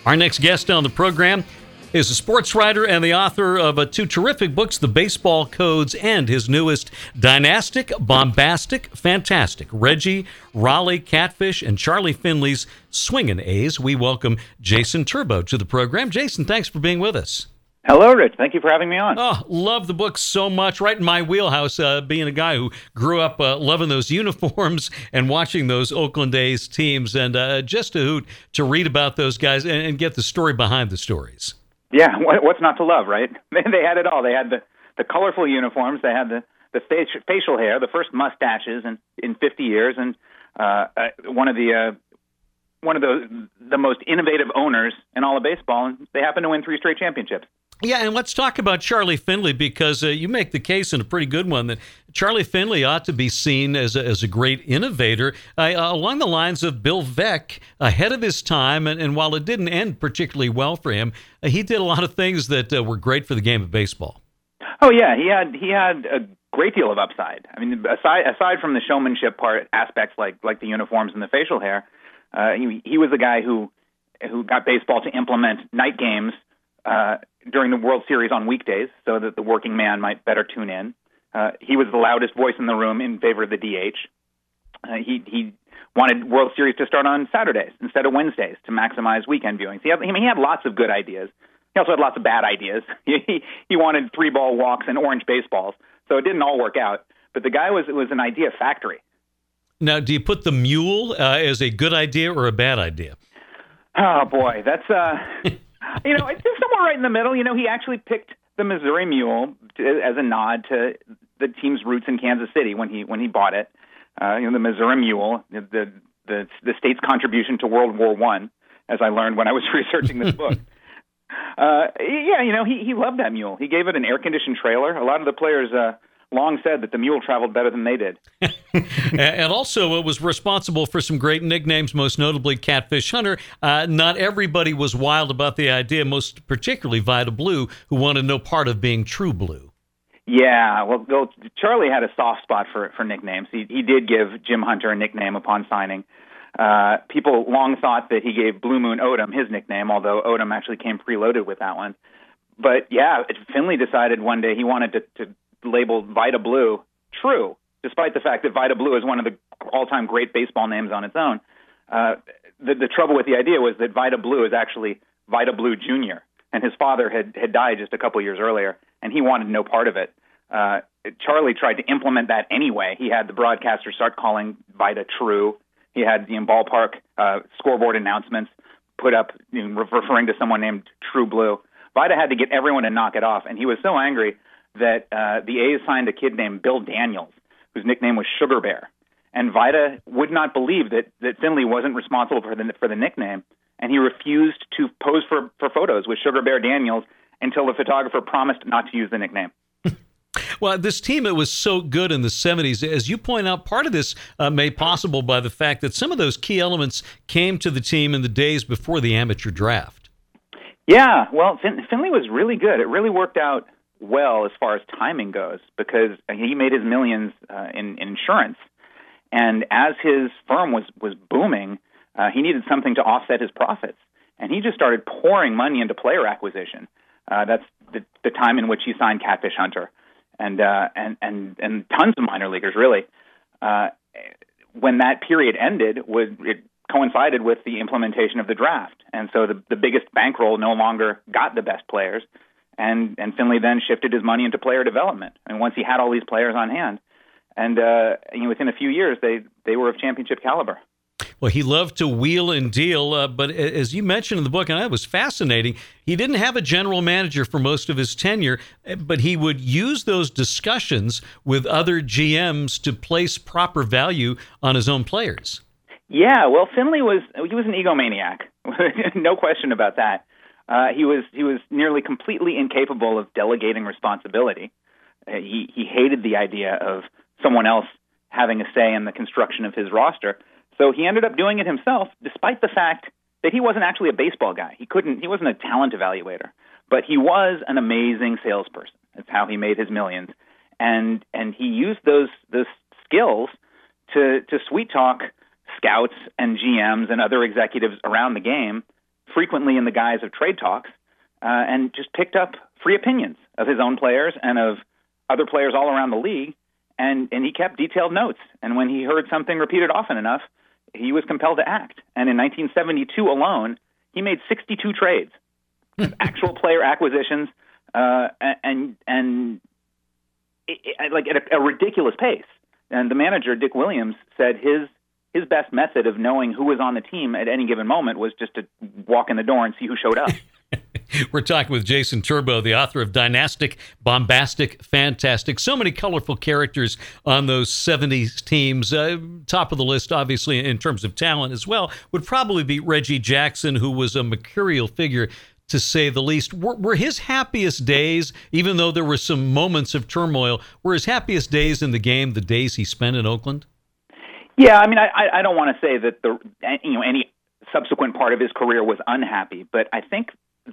Our next guest on the program is a sports writer and the author of two terrific books, The Baseball Codes and his newest, Dynastic, Bombastic, Fantastic, Reggie, Raleigh, Catfish, and Charlie Finley's Swingin' A's. We welcome Jason Turbo to the program. Jason, thanks for being with us. Hello, Rich. Thank you for having me on. Oh, love the book so much. Right in my wheelhouse, being a guy who grew up loving those uniforms and watching those Oakland A's teams, and just a hoot to read about those guys and get the story behind the stories. Yeah, what's not to love, right? They had it all. They had the colorful uniforms. They had the facial hair, the first mustaches in 50 years, and one of the most innovative owners in all of baseball. And they happened to win 3 straight championships. Yeah, and let's talk about Charlie Finley, because you make the case, and a pretty good one, that Charlie Finley ought to be seen as a great innovator along the lines of Bill Veeck, ahead of his time. And while it didn't end particularly well for him, he did a lot of things that were great for the game of baseball. Oh yeah, he had a great deal of upside. I mean, aside from the showmanship aspects like the uniforms and the facial hair, he was the guy who got baseball to implement night games during the World Series on weekdays so that the working man might better tune in. He was the loudest voice in the room in favor of the DH. He wanted World Series to start on Saturdays instead of Wednesdays to maximize weekend viewings. He had lots of good ideas. He also had lots of bad ideas. He wanted 3-ball walks and orange baseballs, so it didn't all work out. But the guy was an idea factory. Now, do you put the mule as a good idea or a bad idea? Oh, boy, that's... it's just somewhere right in the middle. He actually picked the Missouri Mule as a nod to the team's roots in Kansas City when he bought it. The Missouri Mule, the state's contribution to World War I, as I learned when I was researching this book. He loved that mule. He gave it an air-conditioned trailer. A lot of the players long said that the mule traveled better than they did. And also it was responsible for some great nicknames, most notably Catfish Hunter. Not everybody was wild about the idea, most particularly Vida Blue, who wanted no part of being True Blue. Yeah, well, Charlie had a soft spot for nicknames. He did give Jim Hunter a nickname upon signing. People long thought that he gave Blue Moon Odom his nickname, although Odom actually came preloaded with that one. But yeah, Finley decided one day he wanted to label Vida Blue True, despite the fact that Vida Blue is one of the all-time great baseball names on its own. The trouble with the idea was that Vida Blue is actually Vida Blue Jr., and his father had died just a couple years earlier, and he wanted no part of it. Charlie tried to implement that anyway. He had the broadcaster start calling Vida True. He had the ballpark scoreboard announcements put up referring to someone named True Blue. Vida had to get everyone to knock it off, and he was so angry that the A's signed a kid named Bill Daniels, whose nickname was Sugar Bear. And Vida would not believe that Finley wasn't responsible for the nickname, and he refused to pose for photos with Sugar Bear Daniels until the photographer promised not to use the nickname. Well, this team, it was so good in the 70s. As you point out, part of this made possible by the fact that some of those key elements came to the team in the days before the amateur draft. Yeah, well, Finley was really good. It really worked out well as far as timing goes, because he made his millions in insurance, and as his firm was booming, he needed something to offset his profits, and he just started pouring money into player acquisition. That's the time in which he signed Catfish Hunter, and tons of minor leaguers, really. When that period ended, it coincided with the implementation of the draft, and so the biggest bankroll no longer got the best players. And Finley then shifted his money into player development. And once he had all these players on hand, and within a few years, they were of championship caliber. Well, he loved to wheel and deal, but as you mentioned in the book, and that was fascinating, he didn't have a general manager for most of his tenure, but he would use those discussions with other GMs to place proper value on his own players. Yeah, well, Finley was an egomaniac, no question about that. He was nearly completely incapable of delegating responsibility. He hated the idea of someone else having a say in the construction of his roster. So he ended up doing it himself, despite the fact that he wasn't actually a baseball guy. He wasn't a talent evaluator, but he was an amazing salesperson. That's how he made his millions. And he used those skills to sweet talk scouts and GMs and other executives around the game frequently in the guise of trade talks, and just picked up free opinions of his own players and of other players all around the league, and he kept detailed notes. And when he heard something repeated often enough, he was compelled to act. And in 1972 alone, he made 62 trades, actual player acquisitions, like at a ridiculous pace. And the manager, Dick Williams, said his best method of knowing who was on the team at any given moment was just to walk in the door and see who showed up. We're talking with Jason Turbo, the author of Dynastic, Bombastic, Fantastic. So many colorful characters on those 70s teams. Top of the list, obviously, in terms of talent as well, would probably be Reggie Jackson, who was a mercurial figure, to say the least. Were his happiest days, even though there were some moments of turmoil, were his happiest days in the game the days he spent in Oakland? Yeah, I mean, I don't want to say that any subsequent part of his career was unhappy, but I think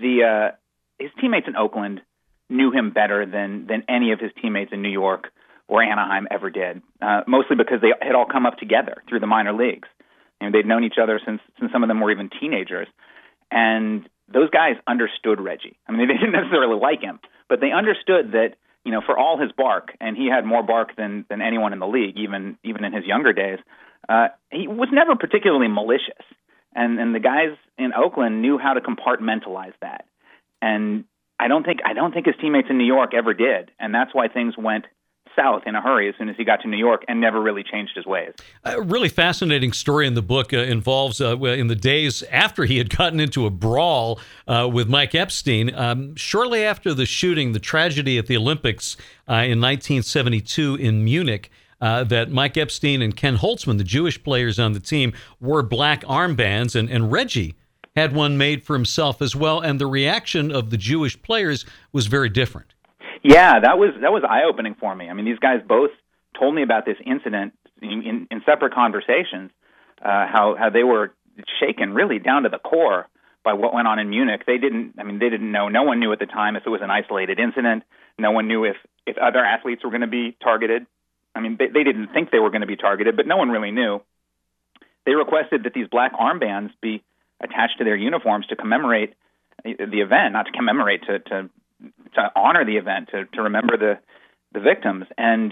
his teammates in Oakland knew him better than any of his teammates in New York or Anaheim ever did. Mostly because they had all come up together through the minor leagues. They'd known each other since some of them were even teenagers, and those guys understood Reggie. I mean, they didn't necessarily like him, but they understood that, for all his bark, and he had more bark than anyone in the league, even in his younger days, he was never particularly malicious. And the guys in Oakland knew how to compartmentalize that. And I don't think his teammates in New York ever did. And that's why things went south in a hurry as soon as he got to New York and never really changed his ways. A really fascinating story in the book involves in the days after he had gotten into a brawl with Mike Epstein. Shortly after the shooting, the tragedy at the Olympics in 1972 in Munich, that Mike Epstein and Ken Holtzman, the Jewish players on the team, wore black armbands, and Reggie had one made for himself as well, and the reaction of the Jewish players was very different. Yeah, that was eye-opening for me. I mean, these guys both told me about this incident in separate conversations, how they were shaken really down to the core by what went on in Munich. They didn't know. No one knew at the time if it was an isolated incident. No one knew if other athletes were going to be targeted. I mean, they didn't think they were going to be targeted, but no one really knew. They requested that these black armbands be attached to their uniforms to commemorate the event, not to commemorate, to honor the event, to remember the victims. And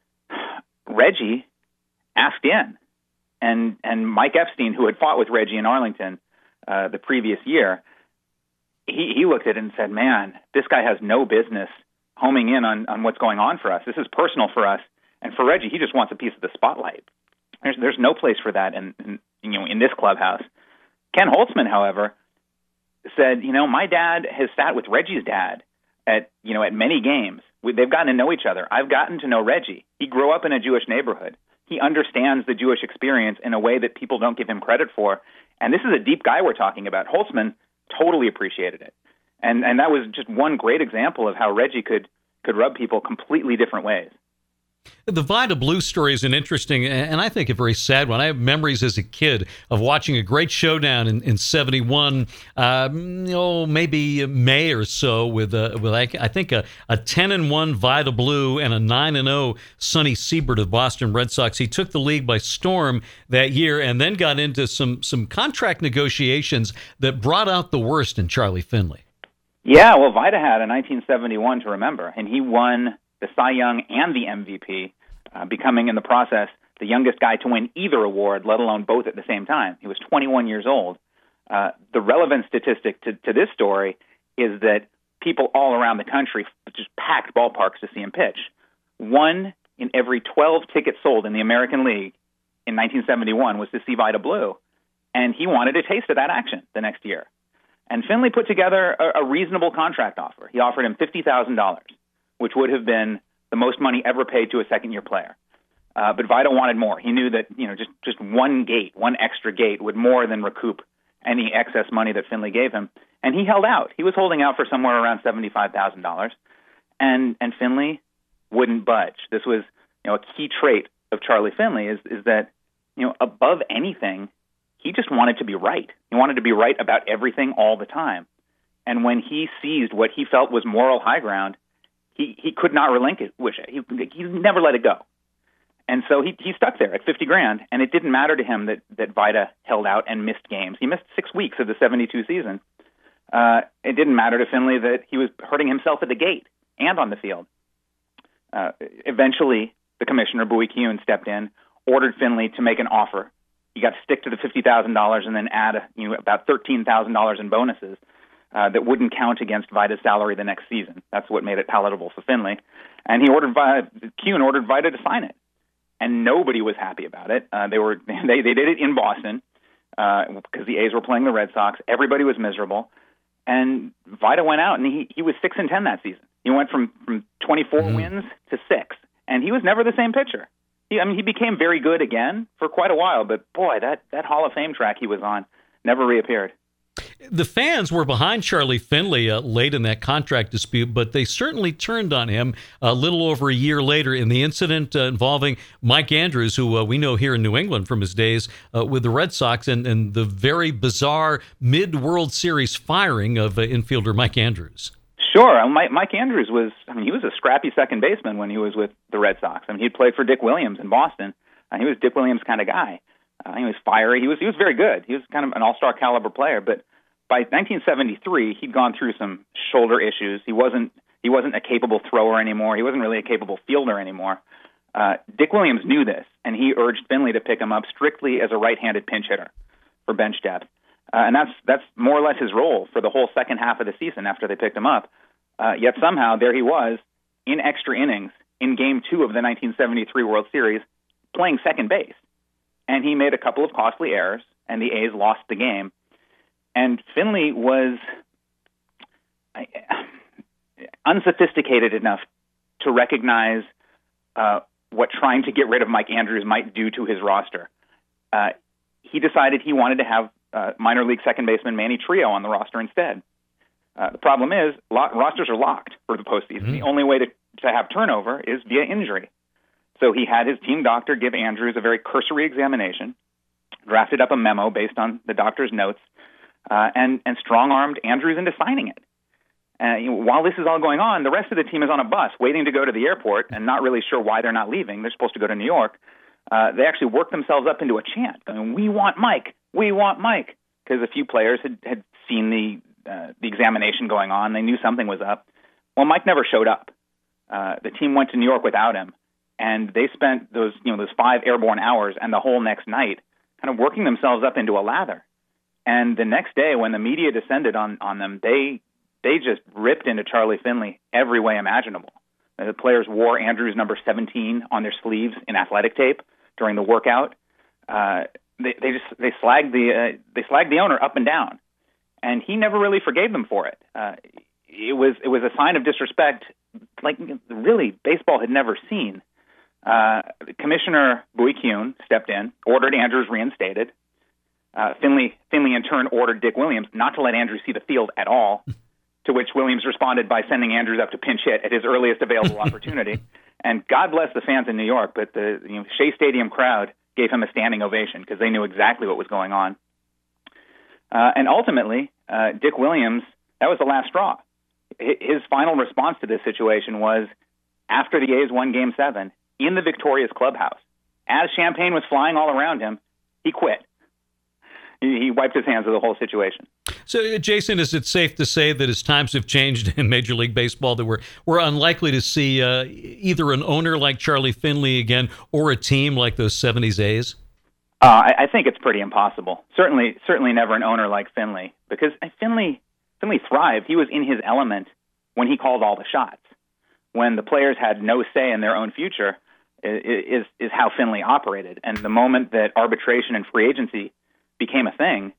Reggie asked in. And Mike Epstein, who had fought with Reggie in Arlington the previous year, he looked at it and said, man, this guy has no business homing in on what's going on for us. This is personal for us. And for Reggie, he just wants a piece of the spotlight. There's no place for that in this clubhouse. Ken Holtzman, however, said, my dad has sat with Reggie's dad at many games. They've gotten to know each other. I've gotten to know Reggie. He grew up in a Jewish neighborhood. He understands the Jewish experience in a way that people don't give him credit for. And this is a deep guy we're talking about. Holtzman totally appreciated it. And that was just one great example of how Reggie could rub people completely different ways. The Vida Blue story is an interesting and I think a very sad one. I have memories as a kid of watching a great showdown in 71, maybe May or so with I think a 10-1 Vida Blue and a 9-0 Sonny Siebert of the Boston Red Sox. He took the league by storm that year and then got into some contract negotiations that brought out the worst in Charlie Finley. Yeah, well, Vida had a 1971 to remember, and he won the Cy Young and the MVP, becoming in the process the youngest guy to win either award, let alone both at the same time. He was 21 years old. The relevant statistic to this story is that people all around the country just packed ballparks to see him pitch. 1 in every 12 tickets sold in the American League in 1971 was to see Vida Blue, and he wanted a taste of that action the next year. And Finley put together a reasonable contract offer. He offered him $50,000. Which would have been the most money ever paid to a second-year player. But Vida wanted more. He knew that just one extra gate would more than recoup any excess money that Finley gave him. And he held out. He was holding out for somewhere around $75,000. And Finley wouldn't budge. This was a key trait of Charlie Finley is that above anything, he just wanted to be right. He wanted to be right about everything all the time. And when he seized what he felt was moral high ground, he could not relinquish it. He never let it go. And so he stuck there at $50,000, and it didn't matter to him that Vida held out and missed games. He missed 6 weeks of the 72 season. It didn't matter to Finley that he was hurting himself at the gate and on the field. Eventually, the commissioner, Bowie Kuhn, stepped in, ordered Finley to make an offer. He got to stick to the $50,000 and then add about $13,000 in bonuses that wouldn't count against Vida's salary the next season. That's what made it palatable for Finley. And Kuhn ordered Vida to sign it. And nobody was happy about it. They did it in Boston because the A's were playing the Red Sox. Everybody was miserable. And Vida went out, and he was 6-10 that season. He went from 24 wins to 6, and he was never the same pitcher. He became very good again for quite a while, but boy, that Hall of Fame track he was on never reappeared. The fans were behind Charlie Finley late in that contract dispute, but they certainly turned on him a little over a year later in the incident involving Mike Andrews, who we know here in New England from his days with the Red Sox, and the very bizarre mid-World Series firing of infielder Mike Andrews. Sure. Mike Andrews he was a scrappy second baseman when he was with the Red Sox. He'd played for Dick Williams in Boston. He was Dick Williams' kind of guy. He was fiery. He was very good. He was kind of an all-star caliber player. But by 1973, he'd gone through some shoulder issues. He wasn't a capable thrower anymore. He wasn't really a capable fielder anymore. Dick Williams knew this, and he urged Finley to pick him up strictly as a right-handed pinch hitter for bench depth. And that's more or less his role for the whole second half of the season after they picked him up. Yet somehow there he was in extra innings in Game 2 of the 1973 World Series playing second base. And he made a couple of costly errors, and the A's lost the game. And Finley was unsophisticated enough to recognize what trying to get rid of Mike Andrews might do to his roster. He decided he wanted to have minor league second baseman Manny Trio on the roster instead. The problem is rosters are locked for the postseason. Mm-hmm. The only way to have turnover is via injury. So he had his team doctor give Andrews a very cursory examination, drafted up a memo based on the doctor's notes, and strong-armed Andrews into signing it. While this is all going on, the rest of the team is on a bus waiting to go to the airport and not really sure why they're not leaving. They're supposed to go to New York. They actually worked themselves up into a chant, going, "We want Mike! We want Mike!" Because a few players had seen the examination going on. They knew something was up. Well, Mike never showed up. The team went to New York without him. And they spent those 5 airborne hours and the whole next night kind of working themselves up into a lather. And the next day, when the media descended on them, they just ripped into Charlie Finley every way imaginable. The players wore Andrews number 17 on their sleeves in athletic tape during the workout. They slagged the owner up and down, and he never really forgave them for it. It was a sign of disrespect like really baseball had never seen. Commissioner Bowie Kuhn stepped in, ordered Andrews reinstated. Finley in turn ordered Dick Williams not to let Andrews see the field at all, to which Williams responded by sending Andrews up to pinch hit at his earliest available opportunity. And God bless the fans in New York, but the Shea Stadium crowd gave him a standing ovation because they knew exactly what was going on. And ultimately, Dick Williams, that was the last straw. His final response to this situation was, after the A's won Game 7, in the victorious clubhouse, as champagne was flying all around him, he quit. He wiped his hands of the whole situation. So, Jason, is it safe to say that as times have changed in Major League Baseball, that we're unlikely to see either an owner like Charlie Finley again or a team like those 70s A's? I think it's pretty impossible. Certainly never an owner like Finley, because Finley thrived. He was in his element when he called all the shots. When the players had no say in their own future is how Finley operated. And the moment that arbitration and free agency became a thing,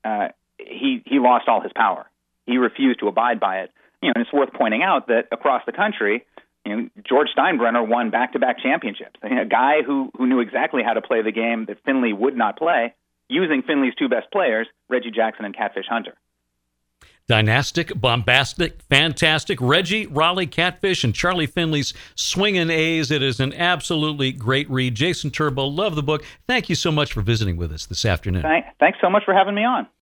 he lost all his power. He refused to abide by it. And it's worth pointing out that across the country, George Steinbrenner won back-to-back championships. A guy who knew exactly how to play the game that Finley would not play, using Finley's two best players, Reggie Jackson and Catfish Hunter. Dynastic, bombastic, fantastic. Reggie, Raleigh, Catfish, and Charlie Finley's Swingin' A's. It is an absolutely great read. Jason Turbo, love the book. Thank you so much for visiting with us this afternoon. Thanks so much for having me on.